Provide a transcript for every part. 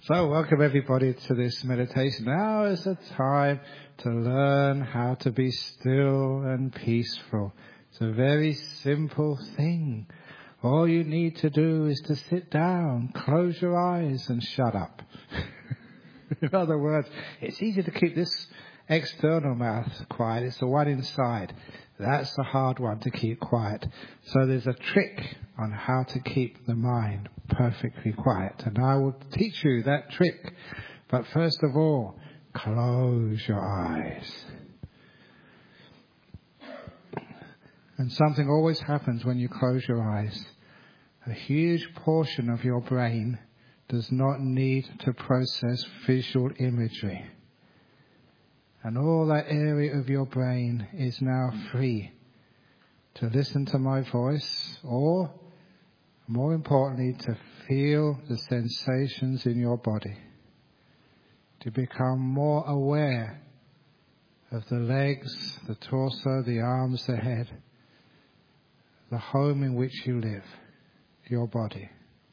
So welcome everybody to this meditation. Now is the time to learn how to be still and peaceful. It's a very simple thing. All you need to do is to sit down, close your eyes and shut up. In other words, it's easy to keep this external mouth quiet. It's the one inside. That's the hard one to keep quiet. So there's a trick on how to keep the mind perfectly quiet. And I will teach you that trick. But first of all, close your eyes. And something always happens when you close your eyes. A huge portion of your brain does not need to process visual imagery. And all that area of your brain is now free to listen to my voice, or more importantly, to feel the sensations in your body, to become more aware of the legs, the torso, the arms, the head, the home in which you live, your body.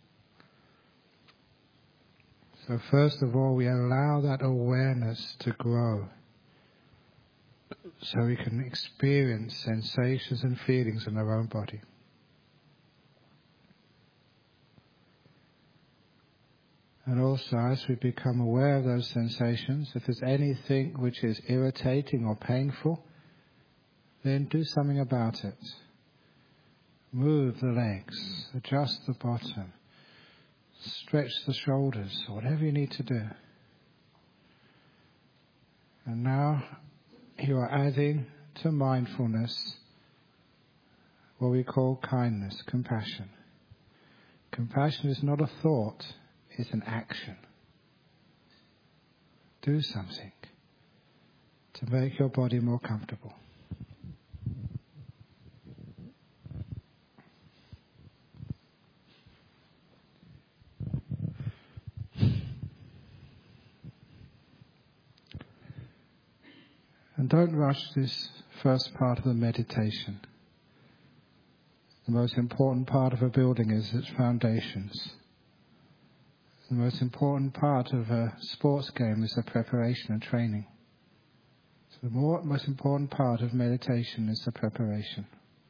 So first of all, we allow that awareness to grow, so we can experience sensations and feelings in our own body. And also, as we become aware of those sensations, if there's anything which is irritating or painful, then do something about it. Move the legs, adjust the bottom, stretch the shoulders, or whatever you need to do. And now you are adding to mindfulness what we call kindness, compassion. Compassion is not a thought, it's an action. Do something to make your body more comfortable. And don't rush this first part of the meditation. The most important part of a building is its foundations. The most important part of a sports game is the preparation and training. So the most important part of meditation is the preparation.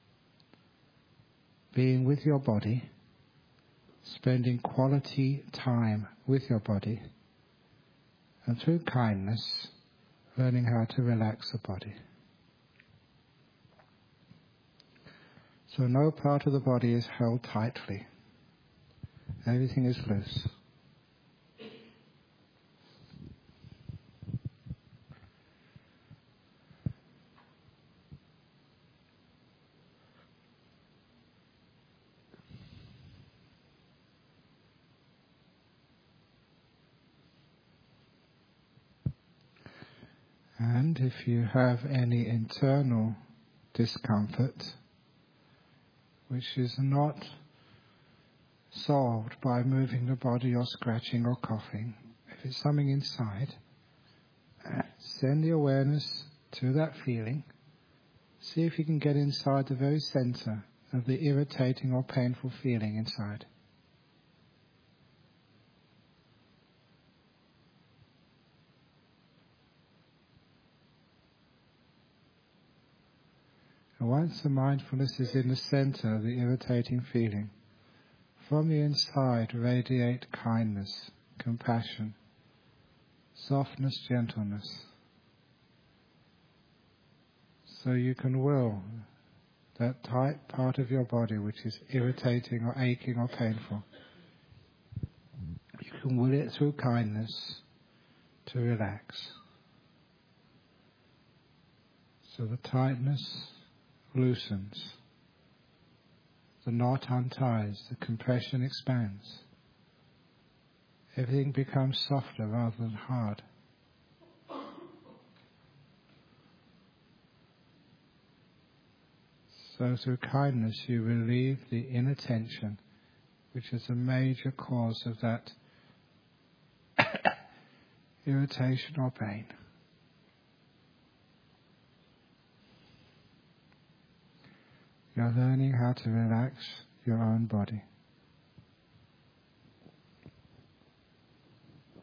Being with your body, spending quality time with your body, and through kindness, learning how to relax the body. So no part of the body is held tightly. Everything is loose. And if you have any internal discomfort, which is not solved by moving the body or scratching or coughing, if it's something inside, send the awareness to that feeling. See if you can get inside the very center of the irritating or painful feeling inside. And once the mindfulness is in the center of the irritating feeling, from the inside radiate kindness, compassion, softness, gentleness. So you can will that tight part of your body which is irritating or aching or painful. You can will it through kindness to relax. So the tightness loosens, the knot unties, the compression expands. Everything becomes softer rather than hard. So through kindness you relieve the inner tension, which is a major cause of that irritation or pain. You're learning how to relax your own body.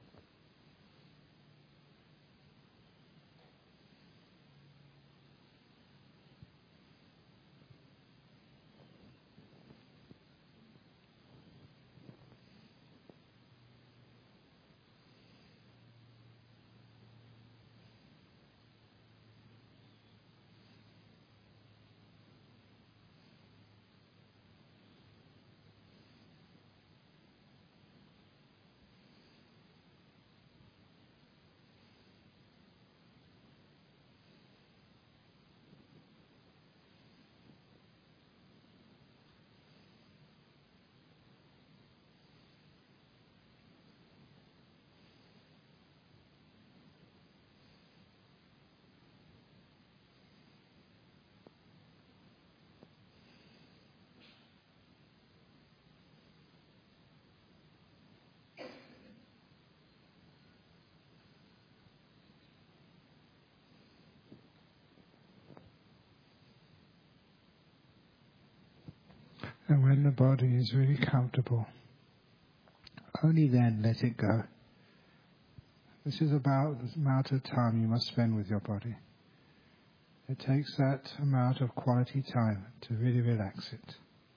And when the body is really comfortable, only then let it go. This is about the amount of time you must spend with your body. It takes that amount of quality time to really relax it.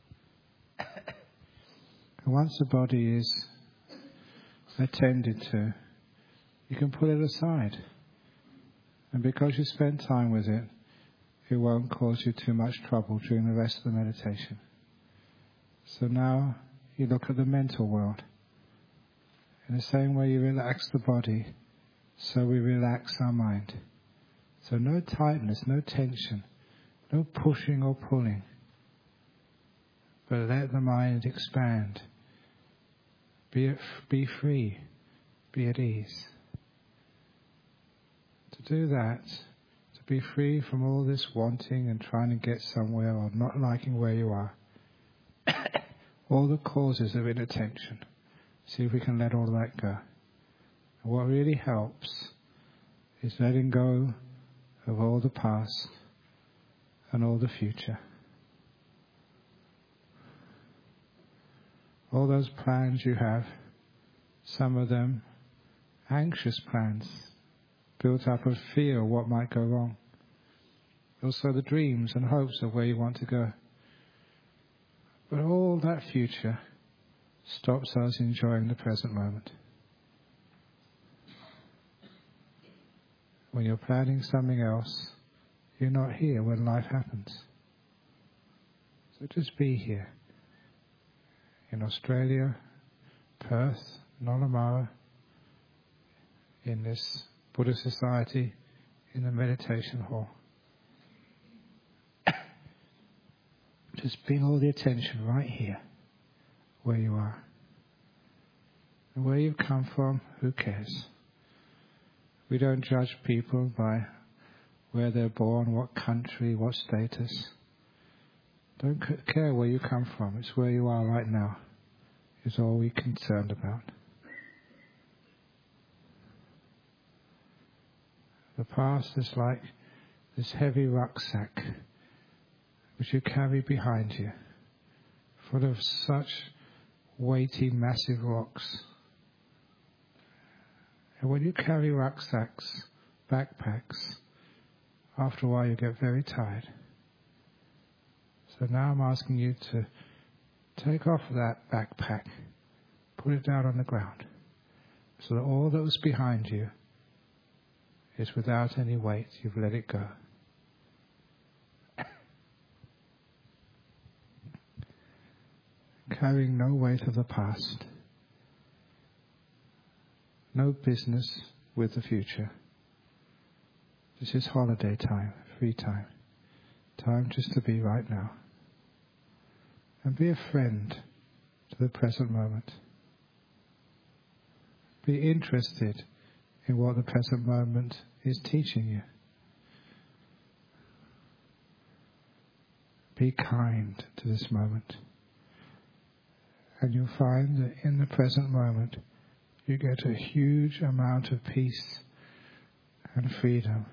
And once the body is attended to, you can put it aside. And because you spend time with it, it won't cause you too much trouble during the rest of the meditation. So now you look at the mental world. In the same way you relax the body, so we relax our mind. So no tightness, no tension, no pushing or pulling. But let the mind expand. Be free, be at ease. To do that, to be free from all this wanting and trying to get somewhere or not liking where you are, all the causes of inattention, see if we can let all that go. And what really helps is letting go of all the past and all the future. All those plans you have, some of them anxious plans, built up of fear of what might go wrong. Also the dreams and hopes of where you want to go. But all that future stops us enjoying the present moment. When you're planning something else, you're not here when life happens. So just be here. In Australia, Perth, Nollamara, in this Buddhist society, in the meditation hall. Just bring all the attention right here, where you are. And where you've come from, who cares? We don't judge people by where they're born, what country, what status. Don't care where you come from. It's where you are right now is all we're concerned about. The past is like this heavy rucksack which you carry behind you, full of such weighty, massive rocks. And when you carry rucksacks, backpacks, after a while you get very tired. So now I'm asking you to take off that backpack, put it down on the ground, so that all that was behind you is without any weight. You've let it go. Carrying no weight of the past, no business with the future. This is holiday time, free time, time just to be right now. And be a friend to the present moment. Be interested in what the present moment is teaching you. Be kind to this moment. And you'll find that in the present moment you get a huge amount of peace and freedom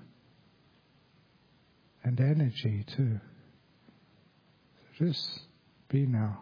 and energy too. So just be now.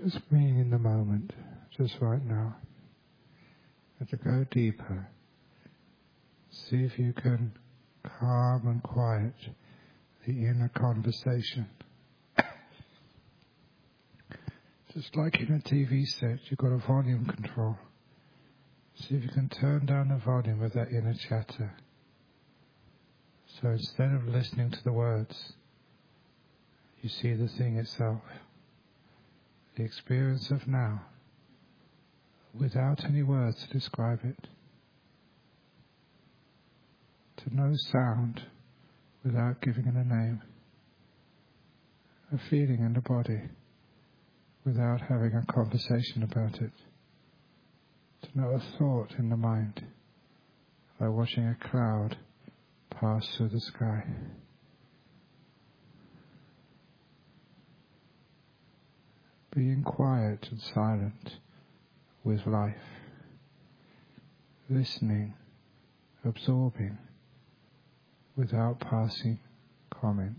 Just being in the moment, just right now. And to go deeper, see if you can calm and quiet the inner conversation. Just like in a TV set, you've got a volume control. See if you can turn down the volume of that inner chatter. So instead of listening to the words, you see the thing itself. The experience of now, without any words to describe it. To know sound without giving it a name. A feeling in the body without having a conversation about it. To know a thought in the mind by watching a cloud pass through the sky. Being quiet and silent with life. Listening, absorbing, without passing comment.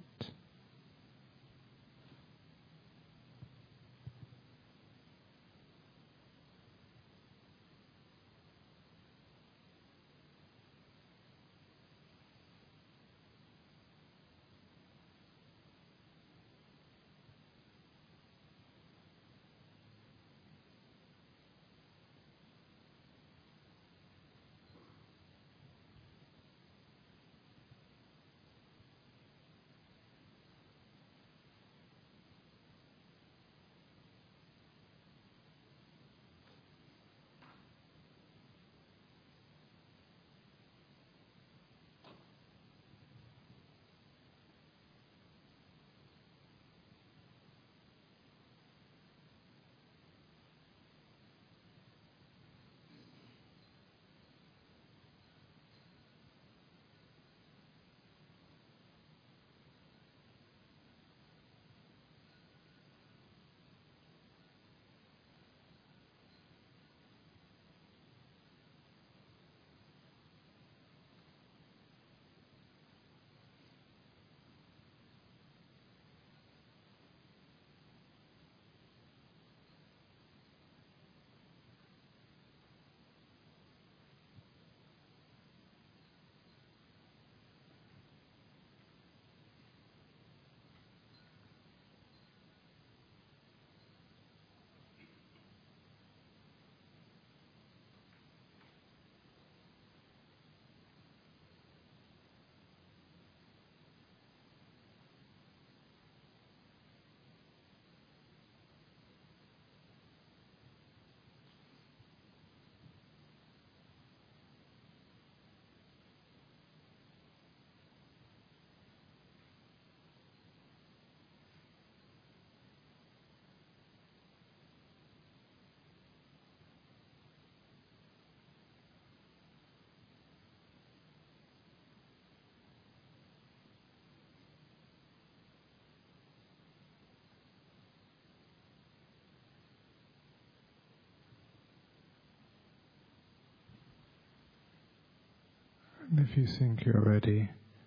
And if you think you're ready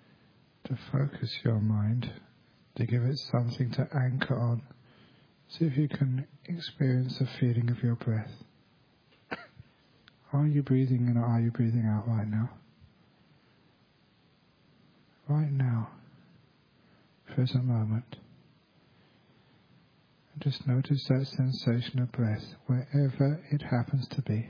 to focus your mind, to give it something to anchor on, see if you can experience the feeling of your breath. Are you breathing in or are you breathing out right now? Right now, present moment. And just notice that sensation of breath wherever it happens to be.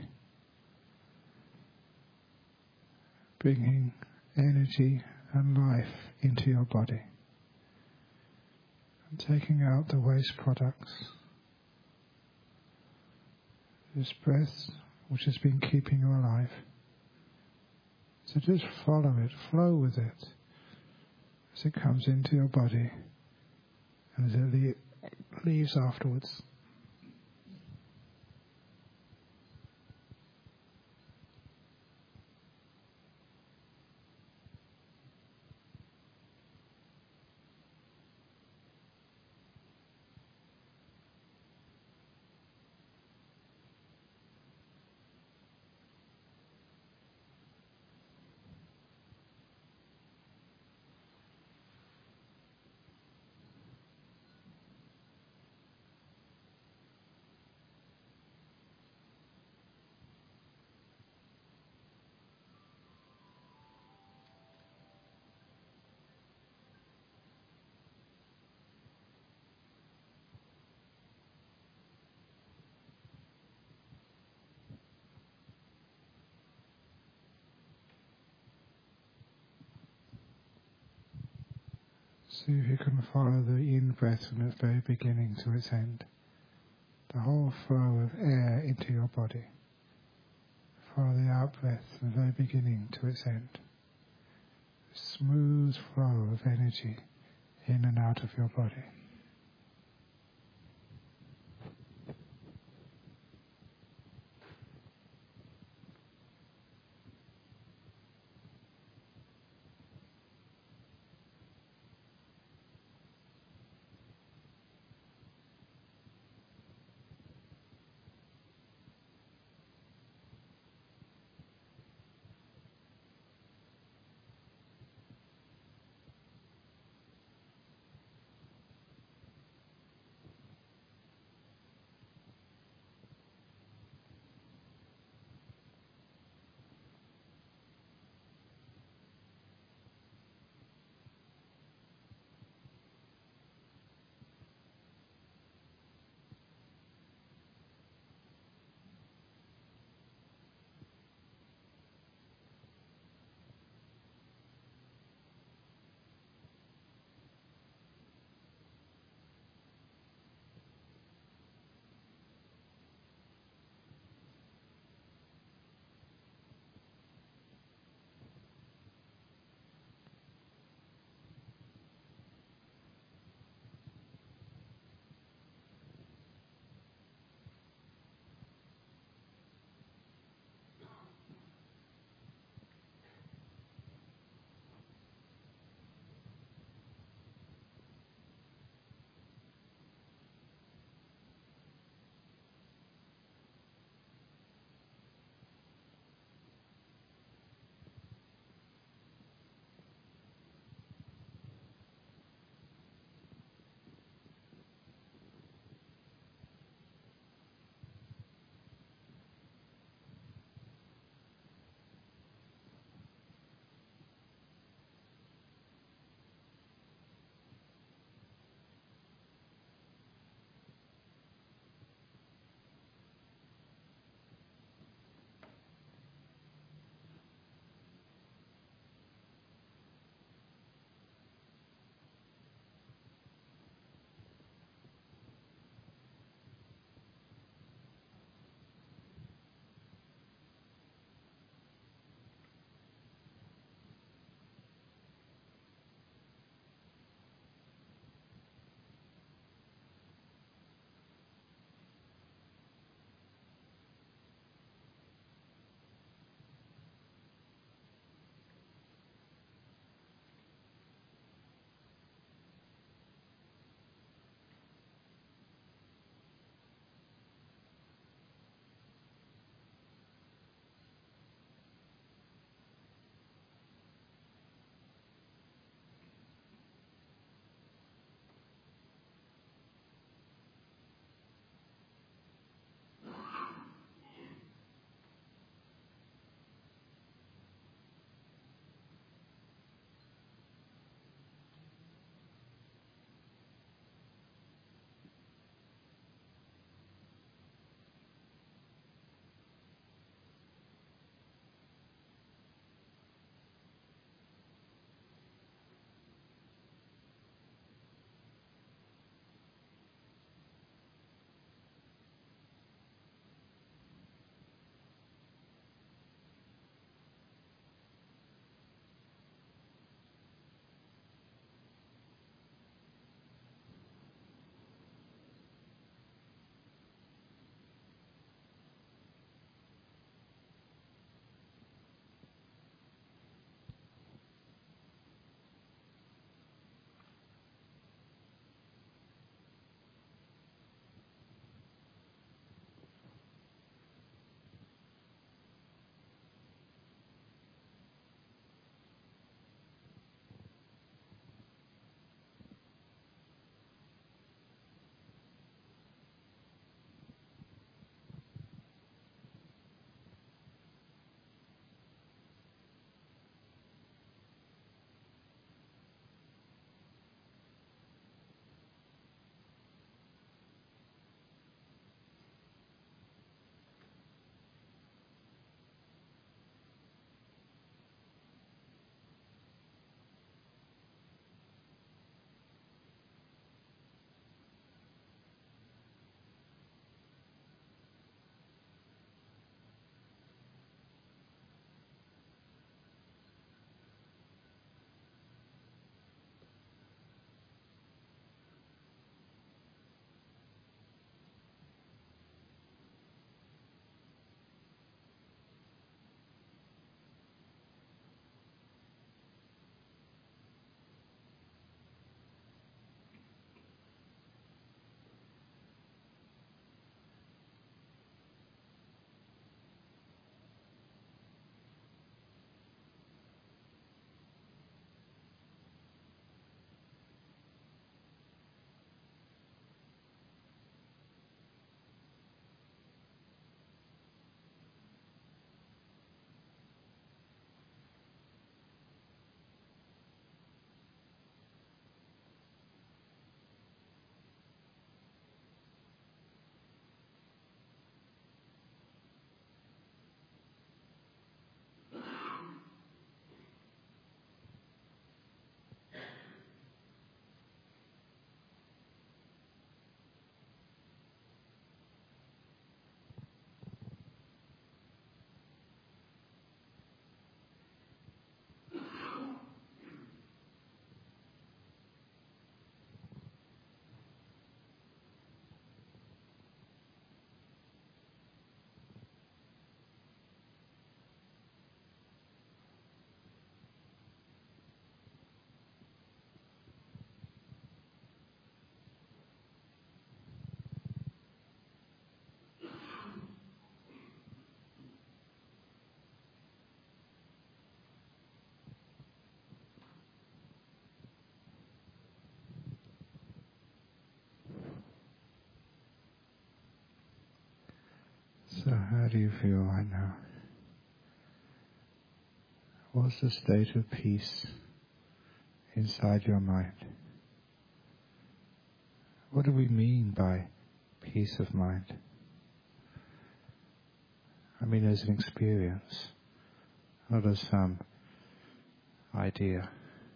Bringing energy and life into your body. And taking out the waste products. This breath which has been keeping you alive. So just follow it, flow with it as it comes into your body and as it leaves afterwards. See if you can follow the in-breath from its very beginning to its end. The whole flow of air into your body. Follow the out-breath from the very beginning to its end. A smooth flow of energy in and out of your body. So how do you feel right now? What's the state of peace inside your mind? What do we mean by peace of mind? I mean as an experience, not as some idea.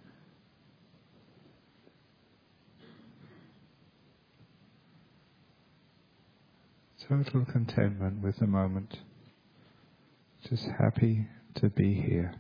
Total contentment with the moment. Just happy to be here.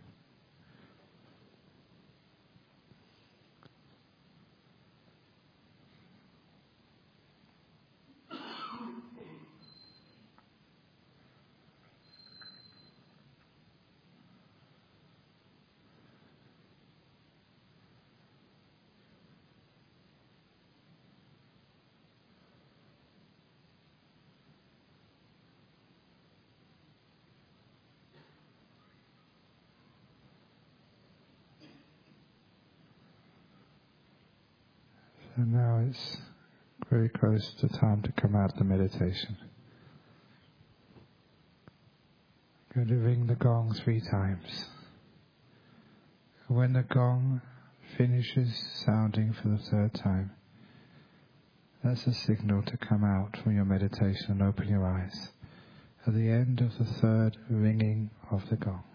So now it's very close to time to come out of the meditation. I'm going to ring the gong 3 times. When the gong finishes sounding for the 3rd time, that's a signal to come out from your meditation and open your eyes at the end of the 3rd ringing of the gong.